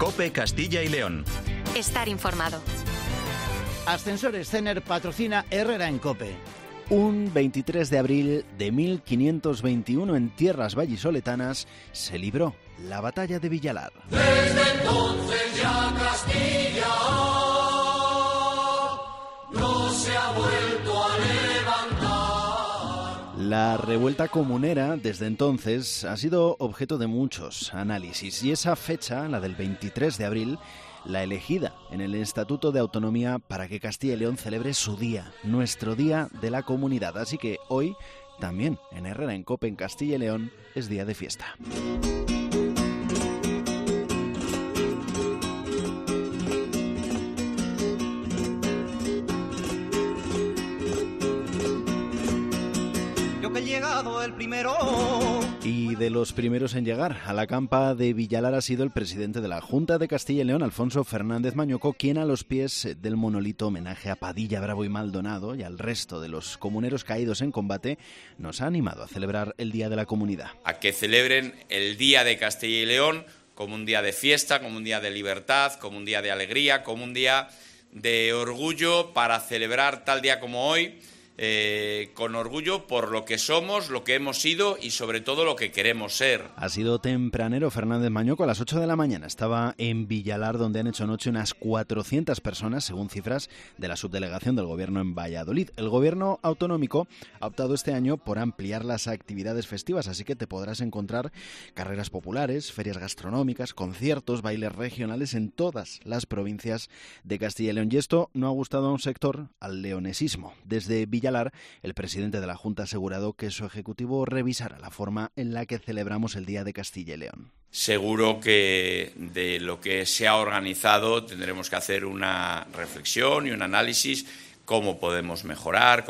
COPE Castilla y León. Estar informado. Ascensores Cener patrocina Herrera en COPE. Un 23 de abril de 1521 en tierras vallisoletanas se libró la batalla de Villalar. Desde entonces ya Castilla no se ha vuelto a levantar. La revuelta comunera desde entonces ha sido objeto de muchos análisis y esa fecha, la del 23 de abril, la elegida en el Estatuto de Autonomía para que Castilla y León celebre su día, nuestro Día de la Comunidad. Así que hoy, también en Herrera en COPE en Castilla y León, es día de fiesta. He llegado el primero. Y de los primeros en llegar a la campa de Villalar ha sido el presidente de la Junta de Castilla y León, Alfonso Fernández Mañoco, quien a los pies del monolito homenaje a Padilla, Bravo y Maldonado y al resto de los comuneros caídos en combate nos ha animado a celebrar el Día de la Comunidad. A que celebren el Día de Castilla y León como un día de fiesta, como un día de libertad, como un día de alegría, como un día de orgullo para celebrar tal día como hoy. Con orgullo por lo que somos, lo que hemos sido y sobre todo lo que queremos ser. Ha sido tempranero Fernández Mañoco, a las 8 de la mañana estaba en Villalar, donde han hecho noche unas 400 personas, según cifras de la subdelegación del Gobierno en Valladolid. El Gobierno autonómico ha optado este año por ampliar las actividades festivas, así que te podrás encontrar carreras populares, ferias gastronómicas, conciertos, bailes regionales en todas las provincias de Castilla y León. Y esto no ha gustado a un sector, al leonesismo. Desde Villalar, el presidente de la Junta ha asegurado que su ejecutivo revisará la forma en la que celebramos el Día de Castilla y León. Seguro que de lo que se ha organizado tendremos que hacer una reflexión y un análisis, cómo podemos mejorar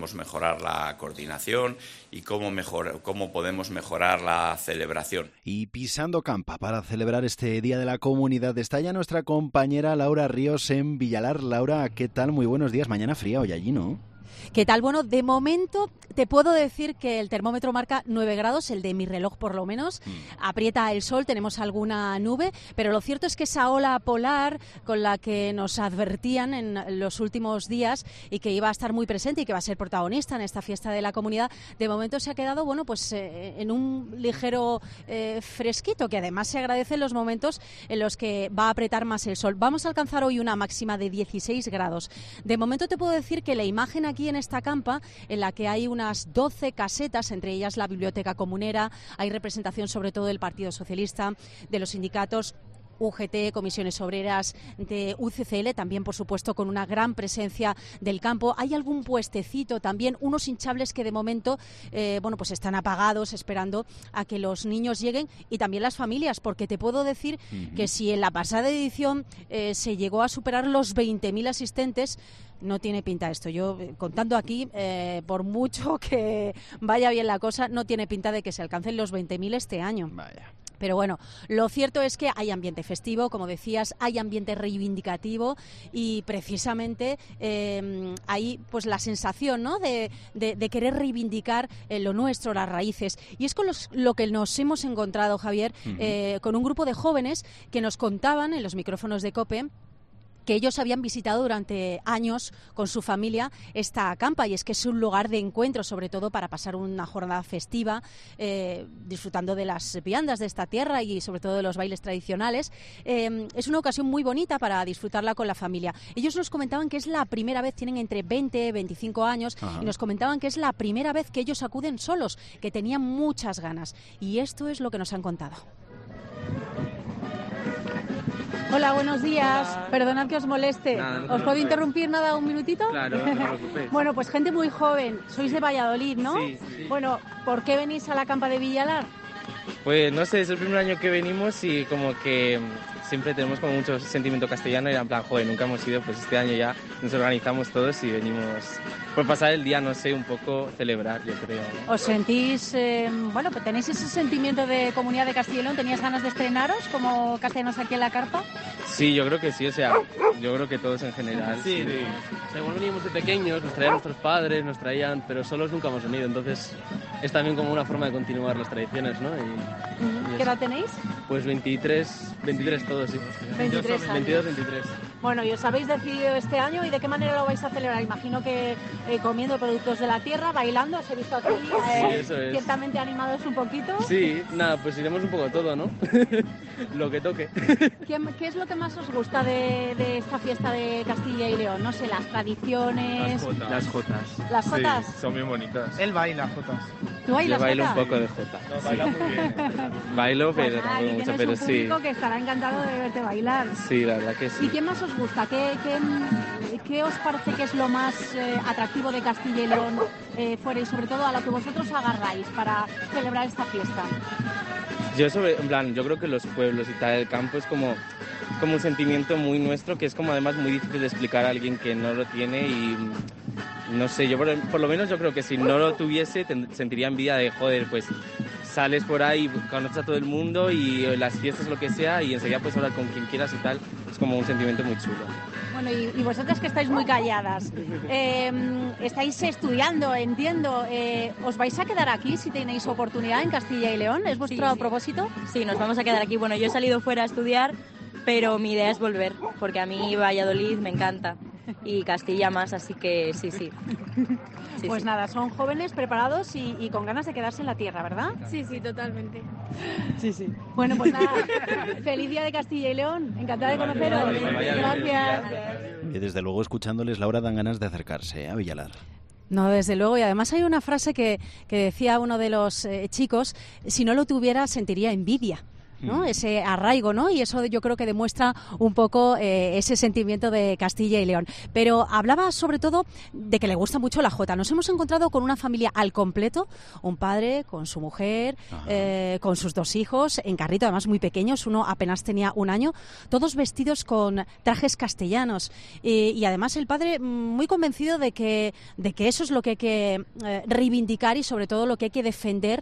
la coordinación y cómo podemos mejorar la celebración. Y pisando campa para celebrar este Día de la Comunidad está ya nuestra compañera Laura Ríos en Villalar. Laura, ¿qué tal? Muy buenos días. Mañana fría hoy allí, ¿no? ¿Qué tal? Bueno, de momento te puedo decir que el termómetro marca 9 grados, el de mi reloj por lo menos. Aprieta el sol, tenemos alguna nube, pero lo cierto es que esa ola polar con la que nos advertían en los últimos días y que iba a estar muy presente y que va a ser protagonista en esta fiesta de la comunidad, de momento se ha quedado, bueno, pues en un ligero fresquito, que además se agradece en los momentos en los que va a apretar más el sol. Vamos a alcanzar hoy una máxima de 16 grados. De momento te puedo decir que la imagen aquí en esta campa, en la que hay unas 12 casetas, entre ellas la biblioteca comunera, hay representación sobre todo del Partido Socialista, de los sindicatos UGT, Comisiones Obreras, de UCCL, también por supuesto con una gran presencia del campo. Hay algún puestecito también, unos hinchables que de momento pues están apagados esperando a que los niños lleguen y también las familias, porque te puedo decir que si en la pasada edición se llegó a superar los 20.000 asistentes, no tiene pinta esto. Yo, contando aquí, por mucho que vaya bien la cosa, no tiene pinta de que se alcancen los 20.000 este año. Vaya. Pero bueno, lo cierto es que hay ambiente festivo, como decías, hay ambiente reivindicativo y precisamente hay pues la sensación, ¿no?, de querer reivindicar lo nuestro, las raíces. Y es con lo que nos hemos encontrado, Javier, con un grupo de jóvenes que nos contaban en los micrófonos de COPE que ellos habían visitado durante años con su familia esta campa, y es que es un lugar de encuentro, sobre todo para pasar una jornada festiva, disfrutando de las viandas de esta tierra y sobre todo de los bailes tradicionales. Es una ocasión muy bonita para disfrutarla con la familia. Ellos nos comentaban que es la primera vez, tienen entre 20 y 25 años, y nos comentaban que es la primera vez que ellos acuden solos, que tenían muchas ganas, y esto es lo que nos han contado. Hola, buenos días. Hola. Perdonad que os moleste. Nada, no ¿Os puedo interrumpir nada un minutito? Claro, no te preocupes. Bueno, pues gente muy joven. Sois de Valladolid, ¿no? Sí. Bueno, ¿por qué venís a la campa de Villalar? Pues no sé, es el primer año que venimos y como que siempre tenemos como mucho sentimiento castellano y en plan, joder, nunca hemos ido, pues este año ya nos organizamos todos y venimos por pasar el día, no sé, un poco celebrar, yo creo, ¿no? ¿Os sentís, bueno, pues tenéis ese sentimiento de comunidad de Castilla y León? ¿Tenías ganas de estrenaros como castellanos aquí en la carpa? Sí, yo creo que sí, o sea, yo creo que todos en general. Sí. Según veníamos de pequeños, nos traían nuestros padres, nos traían, pero solos nunca hemos venido, entonces es también como una forma de continuar las tradiciones, ¿no? ¿Qué edad tenéis? Pues 23 todos. todos, sí. 23 años. 22, 23. Bueno, y os habéis decidido este año, ¿y de qué manera lo vais a celebrar? Imagino que comiendo productos de la tierra, bailando, os he visto aquí, eso es. ciertamente animados un poquito. Sí, nada, pues iremos un poco todo, ¿no? Lo que toque. ¿Qué es lo que más os gusta de esta fiesta de Castilla y León? No sé, las tradiciones... Las jotas. ¿Las jotas? Sí, son bien bonitas. Él baila jotas. ¿Tú bailas Yo bailo jota? un poco de jota. No, baila muy bien. Bailo, Pues pero nada, no aquí mucho, tienes pero un sí. público que estará encantado de verte bailar. Sí, la verdad que ¿Y sí. qué más os gusta? ¿Qué os parece que es lo más atractivo de Castilla y León fuera y sobre todo a lo que vosotros agarráis para celebrar esta fiesta? Yo creo que los pueblos y tal, el campo es como un sentimiento muy nuestro, que es como además muy difícil de explicar a alguien que no lo tiene y no sé, yo por lo menos yo creo que si no lo tuviese sentiría envidia de, joder, pues sales por ahí, conoces a todo el mundo y las fiestas lo que sea y enseguida puedes hablar con quien quieras y tal, es como un sentimiento muy chulo. Bueno, y vosotras que estáis muy calladas, estáis estudiando, entiendo, ¿os vais a quedar aquí si tenéis oportunidad en Castilla y León? ¿Es vuestro propósito? Sí, nos vamos a quedar aquí. Bueno, yo he salido fuera a estudiar, pero mi idea es volver, porque a mí Valladolid me encanta y Castilla más, así que sí. Pues nada, son jóvenes, preparados y con ganas de quedarse en la tierra, ¿verdad? Sí, totalmente. Sí. Bueno, pues nada, feliz día de Castilla y León, encantada de conoceros. Gracias. Y desde luego, escuchándoles, Laura, dan ganas de acercarse a Villalar. No, desde luego. Y además hay una frase que decía uno de los chicos: si no lo tuviera, sentiría envidia, ¿no? Ese arraigo, ¿no? Y eso yo creo que demuestra un poco ese sentimiento de Castilla y León. Pero hablaba sobre todo de que le gusta mucho la jota. Nos hemos encontrado con una familia al completo, un padre con su mujer, con sus 2 hijos, en carrito, además muy pequeños, uno apenas tenía 1 año, todos vestidos con trajes castellanos. Y además el padre muy convencido de que eso es lo que hay que reivindicar y sobre todo lo que hay que defender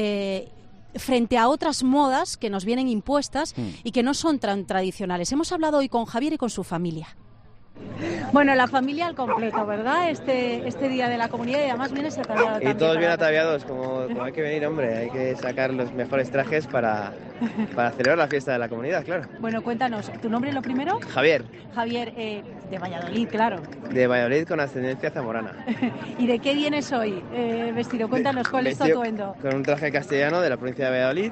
frente a otras modas que nos vienen impuestas y que no son tan tradicionales. Hemos hablado hoy con Javier y con su familia. Bueno, la familia al completo, ¿verdad? Este día de la comunidad y además vienes ataviado también. Y todos bien ataviados, como hay que venir, hombre. Hay que sacar los mejores trajes para celebrar la fiesta de la comunidad, claro. Bueno, cuéntanos, ¿tu nombre lo primero? Javier. Javier, de Valladolid, claro. De Valladolid con ascendencia zamorana. ¿Y de qué vienes hoy vestido? Cuéntanos, ¿cuál es tu atuendo? Con un traje castellano de la provincia de Valladolid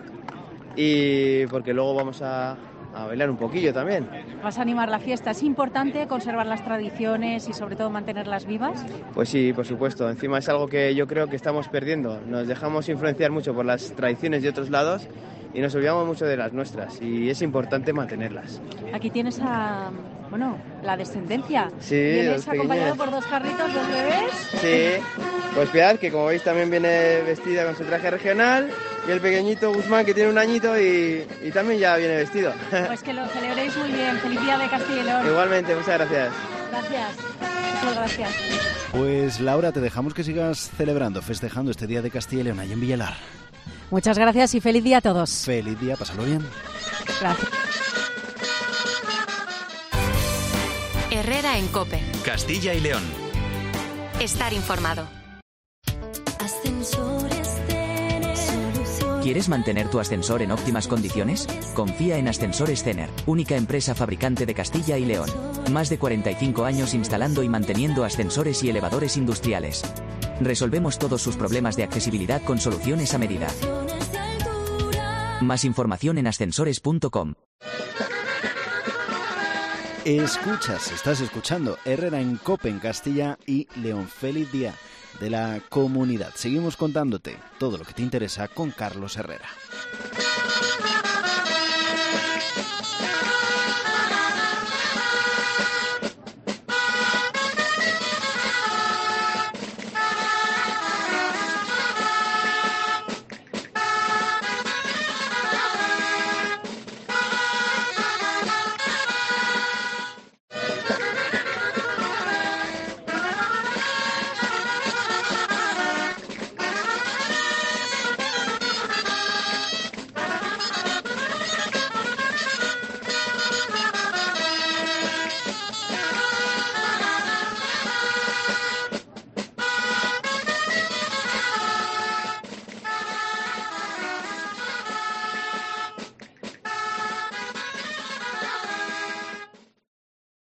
y porque luego vamos a bailar un poquillo también. Vas a animar la fiesta. ¿Es importante conservar las tradiciones y sobre todo mantenerlas vivas? Pues sí, por supuesto. Encima es algo que yo creo que estamos perdiendo. Nos dejamos influenciar mucho por las tradiciones de otros lados y nos olvidamos mucho de las nuestras y es importante mantenerlas. Aquí tienes la descendencia. Sí, ¿Vienes acompañado por 2 carritos, 2 bebés? Sí, pues mirad que como veis también viene vestida con su traje regional y el pequeñito Guzmán que tiene 1 añito y también ya viene vestido. Pues que lo celebréis muy bien. Feliz día de Castilla y León. Igualmente, muchas gracias. Gracias. Muchas gracias. Pues Laura, te dejamos que sigas celebrando, festejando este día de Castilla y León ahí en Villalar. Muchas gracias y feliz día a todos. Feliz día, pásalo bien. Gracias. Herrera en COPE. Castilla y León. Estar informado. ¿Quieres mantener tu ascensor en óptimas condiciones? Confía en Ascensores Cener, única empresa fabricante de Castilla y León. Más de 45 años instalando y manteniendo ascensores y elevadores industriales. Resolvemos todos sus problemas de accesibilidad con soluciones a medida. Más información en ascensores.com. Estás escuchando Herrera en COPE en Castilla y León. Feliz día de la comunidad. Seguimos contándote todo lo que te interesa con Carlos Herrera.